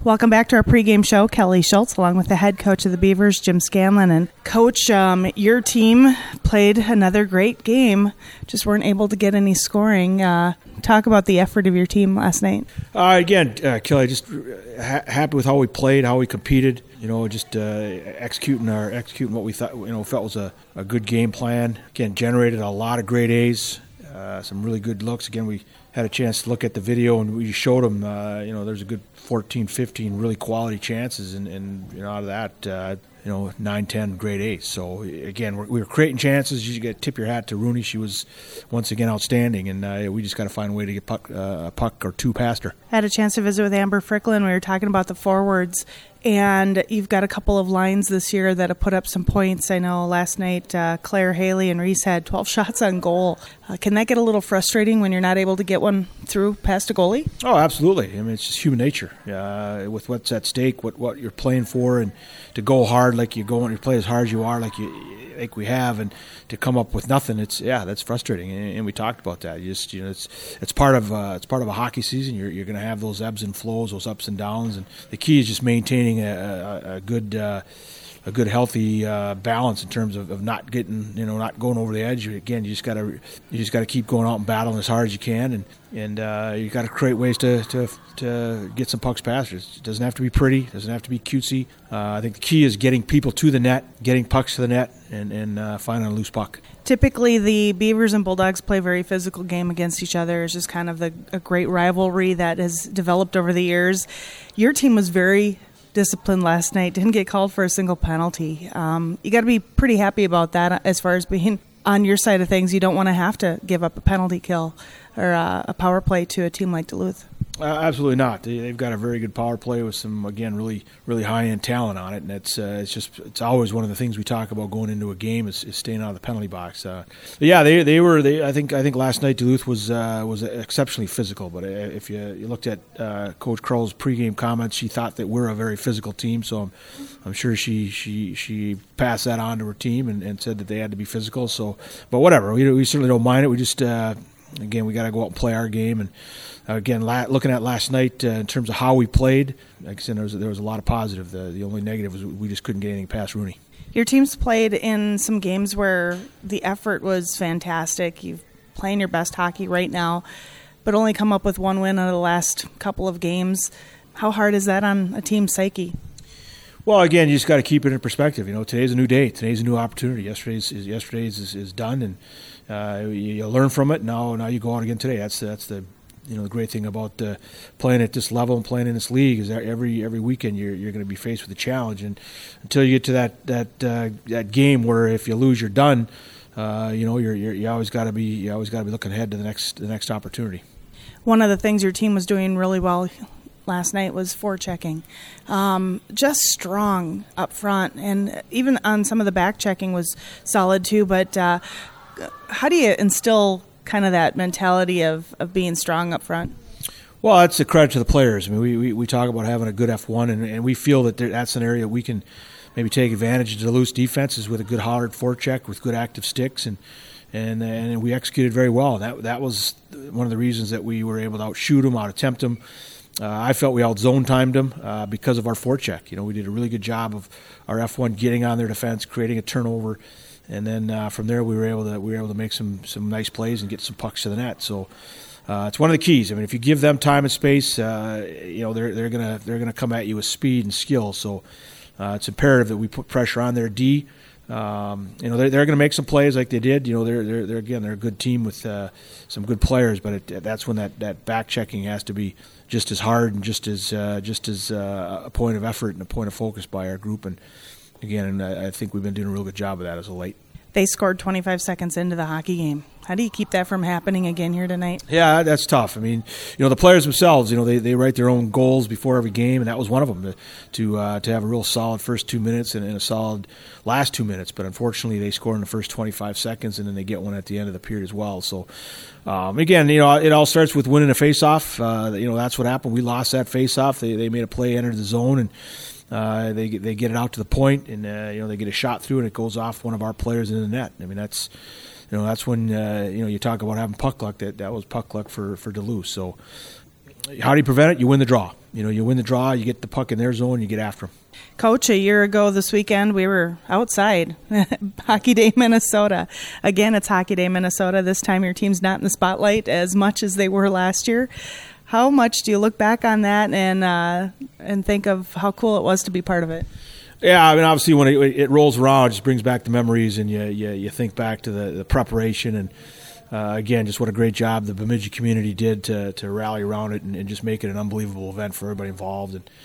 Welcome back to our pregame show. Kelly Schultz, along with the head coach of the Beavers, Jim Scanlon. And Coach, your team played another great game, just weren't able to get any scoring. Talk about the effort of your team last night. Kelly, just happy with how we played, how we competed. Just executing what we thought felt was a good game plan. Again, generated a lot of great A's, some really good looks. Again, we had a chance to look at the video and we showed them. There's a good 14, 15 really quality chances, and out of that, 9, 10 great A's. So again, we were creating chances. You got to tip your hat to Rooney. She was once again outstanding, and we just got to find a way to get a puck or two past her. I had a chance to visit with Amber Fricklin. We were talking about the forwards, and you've got a couple of lines this year that have put up some points. I know last night Claire Haley and Reese had 12 shots on goal. Can that get a little frustrating when you're not able to get one through past a goalie? Oh, absolutely. I mean, it's just human nature. With what's at stake, what you're playing for, and to go hard like you play as hard as you are, like we have, and to come up with nothing, that's frustrating. And we talked about that. It's part of a hockey season. You're going to have those ebbs and flows, those ups and downs, and the key is just maintaining a good healthy balance in terms of not getting not going over the edge. Again, you just got to keep going out and battling as hard as you can, and you got to create ways to get some pucks past it. It doesn't have to be pretty, it doesn't have to be cutesy. I think the key is getting people to the net, getting pucks to the net, and finding a loose puck. Typically, the Beavers and Bulldogs play a very physical game against each other. It's just kind of a great rivalry that has developed over the years. Your team was very disciplined last night, didn't get called for a single penalty. You got to be pretty happy about that as far as being on your side of things. You don't want to have to give up a penalty kill or a power play to a team like Duluth. Absolutely not. They've got a very good power play with some, again, really, really high-end talent on it, and it's always one of the things we talk about going into a game is staying out of the penalty box. I think last night Duluth was exceptionally physical. But if you looked at Coach Kroll's pregame comments, she thought that we're a very physical team. So I'm sure she passed that on to her team and said that they had to be physical. So, but whatever, we certainly don't mind it. We just again, we got to go out and play our game. And again, looking at last night in terms of how we played, like I said, there was a lot of positive. The only negative was we just couldn't get anything past Rooney. Your team's played in some games where the effort was fantastic. You're playing your best hockey right now, but only come up with one win out of the last couple of games. How hard is that on a team's psyche? Well, again, you just got to keep it in perspective. Today's a new day. Today's a new opportunity. Yesterday's is done, and you learn from it. Now you go out again today. That's the the great thing about playing at this level and playing in this league is that every weekend you're going to be faced with a challenge, and until you get to that game where if you lose, you're done. You always got to be looking ahead to the next opportunity. One of the things your team was doing really well last night was forechecking. Just strong up front, and even on some of the back checking was solid too. But how do you instill kind of that mentality of being strong up front? Well, that's a credit to the players. I mean, we talk about having a good F1, and we feel that that's an area we can maybe take advantage of Duluth's defenses with a good hard forecheck, with good active sticks, and we executed very well. That was one of the reasons that we were able to outshoot them, out-attempt them. I felt we out-zone timed them because of our forecheck. We did a really good job of our F1 getting on their defense, creating a turnover, and then from there we were able to make some nice plays and get some pucks to the net. So it's one of the keys. I mean, if you give them time and space, they're gonna come at you with speed and skill. So it's imperative that we put pressure on their D. They're going to make some plays like they did. They're a good team with some good players, but that's when that back checking has to be just as hard and just as a point of effort and a point of focus by our group. And again, I think we've been doing a real good job of that as of late. They scored 25 seconds into the hockey game. How do you keep that from happening again here tonight? Yeah, that's tough. I mean, the players themselves, they write their own goals before every game, and that was one of them, to have a real solid first 2 minutes and a solid last 2 minutes. But unfortunately, they score in the first 25 seconds, and then they get one at the end of the period as well. So, again, it all starts with winning a faceoff. That's what happened. We lost that faceoff. They made a play, entered the zone, and they get it out to the point, and they get a shot through, and it goes off one of our players in the net. I mean, that's when you talk about having puck luck. That was puck luck for Duluth. So how do you prevent it? You win the draw. You win the draw, you get the puck in their zone, you get after them. Coach, a year ago this weekend, we were outside. Hockey Day Minnesota. Again, it's Hockey Day Minnesota. This time your team's not in the spotlight as much as they were last year. How much do you look back on that and think of how cool it was to be part of it? Yeah, I mean, obviously when it rolls around, it just brings back the memories, and you think back to the preparation, and again, just what a great job the Bemidji community did to rally around it and just make it an unbelievable event for everybody involved. And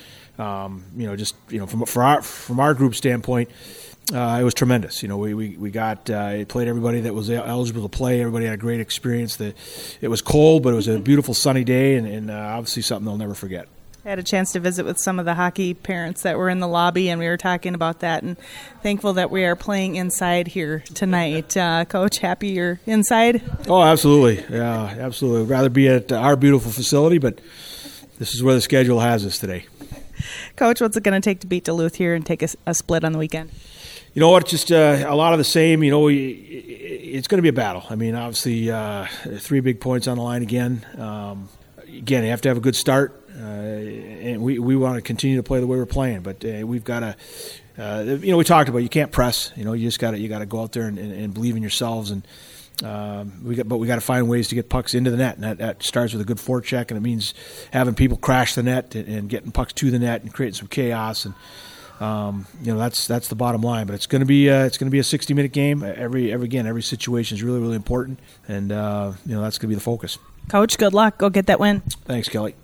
from our group standpoint, it was tremendous. We got played everybody that was eligible to play. Everybody had a great experience. It was cold, but it was a beautiful sunny day, and obviously something they'll never forget. I had a chance to visit with some of the hockey parents that were in the lobby, and we were talking about that, and thankful that we are playing inside here tonight. Coach, happy you're inside? Oh, absolutely. Yeah, absolutely. I'd rather be at our beautiful facility, but this is where the schedule has us today. Coach, what's it going to take to beat Duluth here and take a split on the weekend? You know what? Just a lot of the same. It's going to be a battle. I mean, obviously, 3 big points on the line again. Again, you have to have a good start. And we want to continue to play the way we're playing, but we've got to. We talked about you can't press. You just got to go out there and believe in yourselves, and we got to find ways to get pucks into the net, and that starts with a good forecheck, and it means having people crash the net and getting pucks to the net and creating some chaos, and that's the bottom line. But it's going to be a 60-minute game. Every situation is really, really important, and that's going to be the focus. Coach, good luck. Go get that win. Thanks, Kelly.